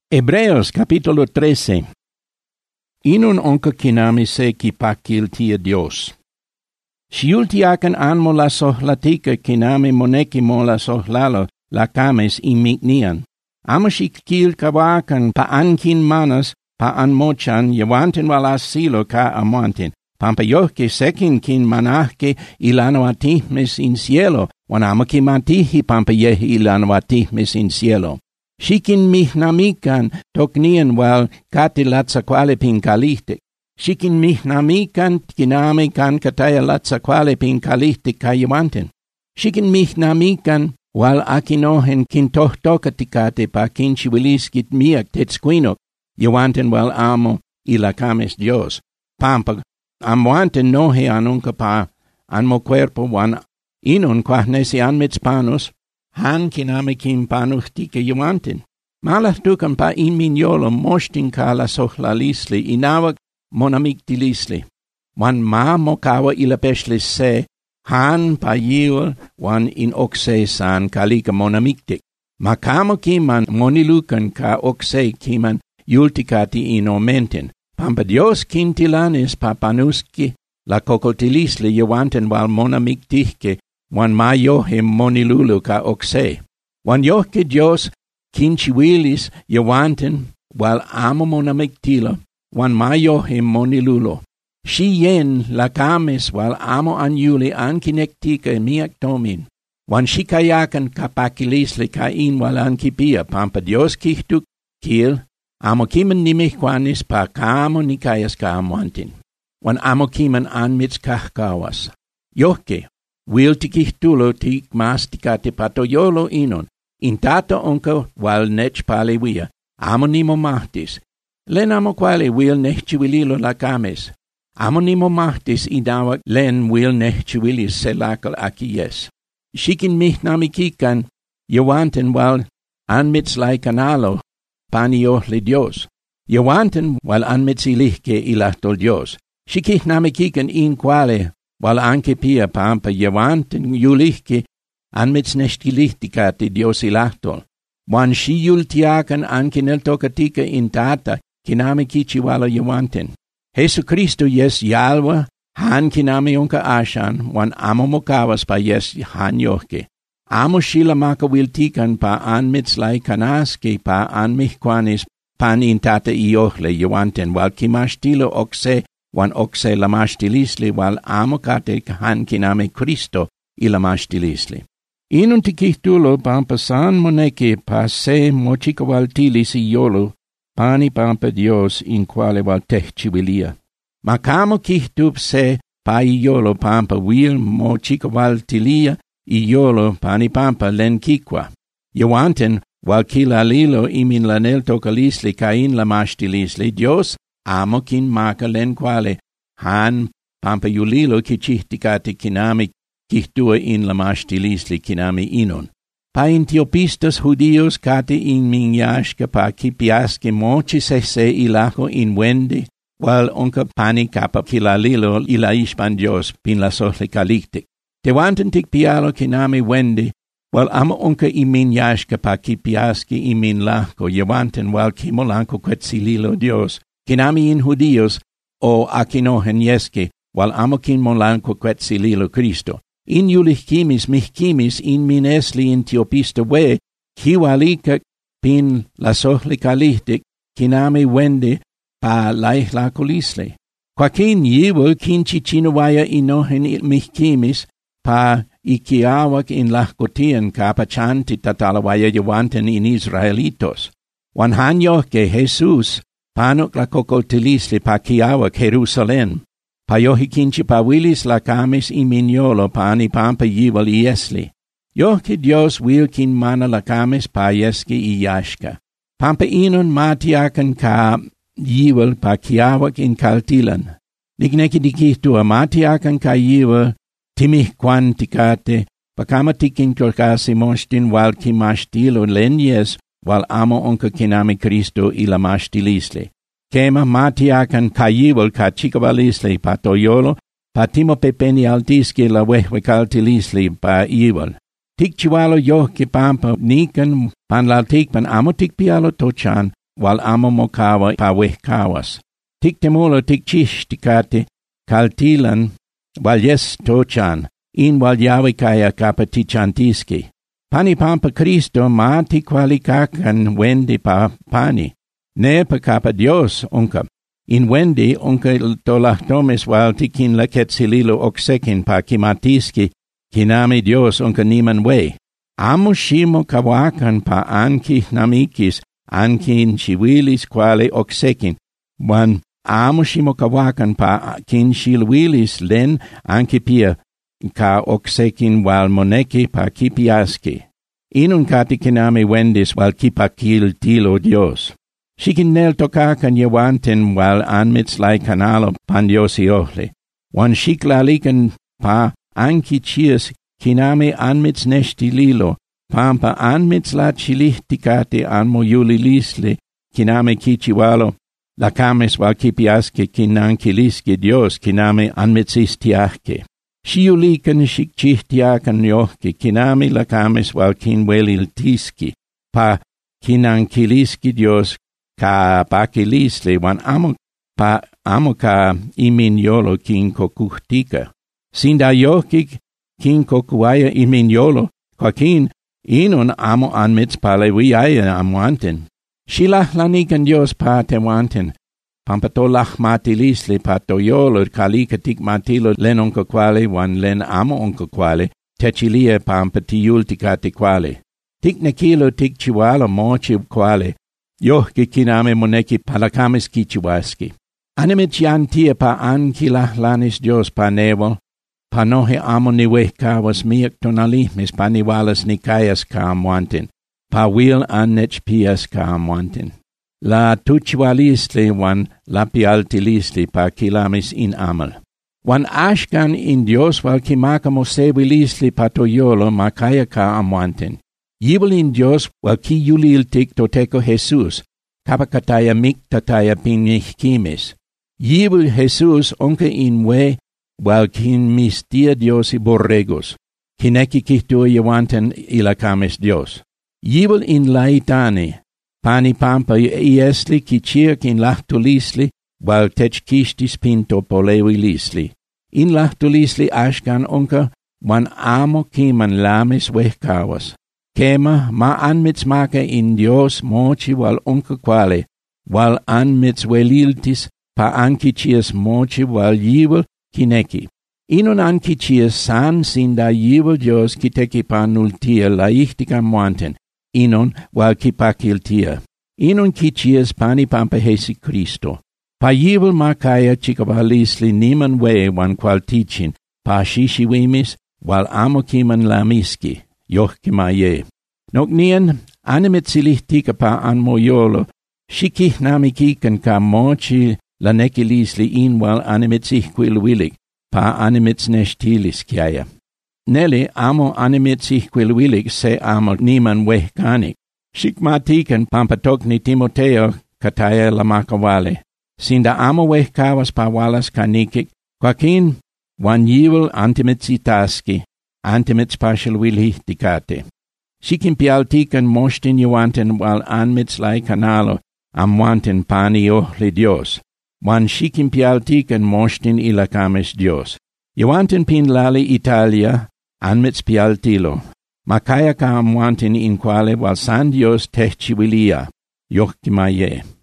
Hebreos capítulo 13. Inun onca kinami se kipakil tia Dios. Siultiakan anmo la sohlatika kinami moneki mo la sohlalo la kames imiknian. Amashik kil kawakan pa ankin manas pa anmochan yawantin wala silo ka amantin. Pampayohke sekin kin manahke ilanoatihmes in cielo, wan amaki matihi pampayehi ilanoatihmes in cielo. Shikin mihnamikan toknian wal kati latsaqualepin kalihtik. Shikin mihnamikan kinami kan kataya latsaqualepin kalihtik kayawantin. Shikin mihnamikan wal akinohen kintohtokatikate pa kinchiwiliskit miak tetsquinok, yawantin wal amo ilakames Dios. Pampa amuanten nohe anunca pa anmo cuerpo wan inun quahnesi anmits panus, han kinami kim panuhtike yuantin. Malahtukan pa iminyolo moshtin ka la sohlalisli inawak monamiktilisli. Wan ma mokawa ilapeshlis se, han pa yiwal wan in okse san kalika monamiktik. Makamo kiman monilukan ka okse kiman yultikati in omenten. Pampa Dios kintilanis pa panuski la kokotilisli yuanten wal monamiktihke wan ma yohem monilulu ka okse. Wan yohke Dios kinchiwilis yawanten wal amo monamiktilo, wan ma yohem monilulo. Si yen lakames wal amo anyuli ankinektika miaktomin. Wan shikayakan kapakilisli kain wal ankipia, pampa Dios kihtuk kil, amo kiman nimihkwanis pa kamo nikayas ka amuantin. Wan amo kiman anmits kahkawas. Yohke, wil tikihtulo tik mas tikate patoyolo inon, intato onka wal nech palewia, amo nimo mahtis, len amo quale wil nechchiwililo lakames, amo nimo mahtis idawak len wil nechchiwilis selakal akiyes. Shikin mihnamikikan, yawanten wal anmitslay kanalo, paniohli Dios, yawanten wal anmitsilihke ilahtol Dios, shikihnamikikan in quale, wal anke pia pampa yawanten yulihke anmitsneshtilihtikati Dios ilahtol. Wan shiyultiakan ankineltokatika in tata kinami kichiwalo yawanten. Jesu Cristo yes yalwa han kinami onka ashan wan amo mokawas pa yes han yohke. Amo shila makawiltikan pa anmitslay kanaske pa anmihkwanis pan in tata iohle yawanten wal kimashtilo okse wan okse lamashtilisli wal amo kate han kinami Cristo ilamashtilisli. Inun tikihtulo pampa san moneke pa se mochikawaltilis iolo pani pampa Dios in quale wal tehchiwilia. Makamo kihtup se pa iolo pampa wil mochikawaltilia iolo pani pampa len kikwa. Yawanten wal kilalilo imin lanel tokalisli kain lamashtilisli Dios amo kin maka len quale han pampa yulilo kichihtikati kinami kihtua in lamashtilisli kinami inon. Pa intiopistas judios kate in minyashka pa kipiaske mochi se ilaho in wende, wal onka pani kapa kilalilo ila ishpan Dios pin la sohle kaliktik. Tewanten tik pialo kinami wende, wal amo onka iminyashka pa kipiaske imin lahko, yawanten wal kimolanko kwetsililo Dios, kinami in judios o akinohen yeske, wal amo kimolanko kwetsililo Cristo. In yulihkimis mihkimis in minesli in tiopista we, kiwalika pin la sohli kalihtik, kinami wende pa laihlakulisli. Kwakin yiwul kinchichinawaya inohen mihkimis pa ikiawak in lahkotian kapachanti tatalawaya yawanten in Israelitos. Wan hanyohke Jesus panuk la kokotilisli pa kiawak Jerusalem. Payohi kinchi pawilis la kamis iminyolo pani pampa yiwal iesli. Yohki Dios wilkin mana la kamis pa yeski iyashka. Pampa inon matiakan ka yiwal pa kiawak in kaltilan. Nigneki dikihtua matiakan ka yiwal timih kwantikate pakamatikin kolkasi moshtin wal kimashtilo lenyes wal amo onka kinami Cristo ilamashtilisli. Kema matiakan kayiwal ka chikawalisli pa toyolo, pa timo pepeni altiski la wehwekaltilisli pa iwal. Tikchiwalo yohki pampa nikan panlaltik pan amo tikpialo tochan, wal amo mokawa pa wehkawas. Tik temulo tik chishtikate kaltilan wal yes tochan, in wal yawe kaya kapatichantiski. Pani pampa Cristo ma ti kwalikakan wendi pa pani. Ne pa kapa Dios unka. In wendi unka tolahtomes wal tikin laketsililo oksekin pa kimatiski kinami Dios unka niman we. Amo shimo kawakan pa anki namikis ankin chiwilis kwale oksekin. Wan amo shimo kawakan pa kin shilwilis len anki pia ka oksekin wal moneki pa kipiaski. Inun kati kinami wendis wal kipakil tilo Dios. Shikin nel tokakan yewanten wal anmitslai kanalo pan Diosi ohle. Wan shiklalikan pa anki chias kinami anmits neshti lilo, pampa anmitsla chilihtikate anmo yulilisle kinami kichiwalo, lakames wal kipiaske kinankiliske Dios kinami anmitsistiahke. Shiulikan shikchihtiakan yohke kinami lakames wal kinweliltiski, pa kinankiliski Dios ka pakilisle wan amo ka iminyolo kinkokuhtika. Sinda yohkik kinkokuaya iminyolo, kwakin inun amo anmits palewiaya amwanten. Shilahlanikan Dios pa tewanten, pampatolach matilisle pa toyolo kalikatik matilo len onka kwale wan len amo onka kwale, techilia pampatiyultikate kwale. Tik nekilo tik chiwalo mochi kwale, yohke kiname moneki palakamis kichiwaski. Animit yantia pa ankilahlanis Dios pa nevo, pa nohe amo niwehkawas miak tonalimis pa niwalas nikayas ka amwanten, pa wil annech pias ka amwanten. La tuchwalisli wan lapialtilisli pa kilamis in amal. Wan ashkan in Dios wal kimakamo sewilisli pa toyolo makaya ka amwanten. Yibul in Dios wal kiyuliltik toteko Jesus, kapakataya miktataya pinihkimis. Yibul Jesus onke in we wal kin mistia Dios i borregos, kineki kihtu yewanten ilakamis Dios. Yibul in laitane, pani pampa iesli kichirk in lahtulisli, wal techkistis pinto polewilisli. In lahtulisli ashkan onka, wan amo kiman lamis wehkawas. Kema ma anmitsmake in Dios mochi wal onka kwale, wal anmitsweliltis pa ankichias mochi wal yibul kineki. Inun ankichias san sinda yibul Dios kiteki pa nultia laichtika mwanten, inun wal kipakiltia. Inun kichias pani pampa Hesi Cristo. Pa yibul makaya chikabalisli niman we wan kwal tichin, pa shishiwimis wal amo kiman lamiski, yohkimaye. Noknian animetsilihtika pa anmoyolo, shikih namikikan ka mochi lanekilisli in wal animetsihquilwilik, pa animetsneshtilis kiaya. Neli amo animetsihquilwilik se amo niman wehkanik. Shikmatikan pampatokni Timoteo kataya lamakawale. Sinda amo wehkawas pa walas kanikik, kwakin wan yibul antimetsitaski, antimetspashalwilihtikate. Shikimpialtikan moshtin yuanten wal anmitslai kanalo amwanten pani ohli Dios. Wan shikimpialtikan moshtin ilakames Dios. Yuanten pin lali Italia anmitspialtilo. Makaya ka amwanten in quale wal san Dios tehchiwilia. Yohkimaye.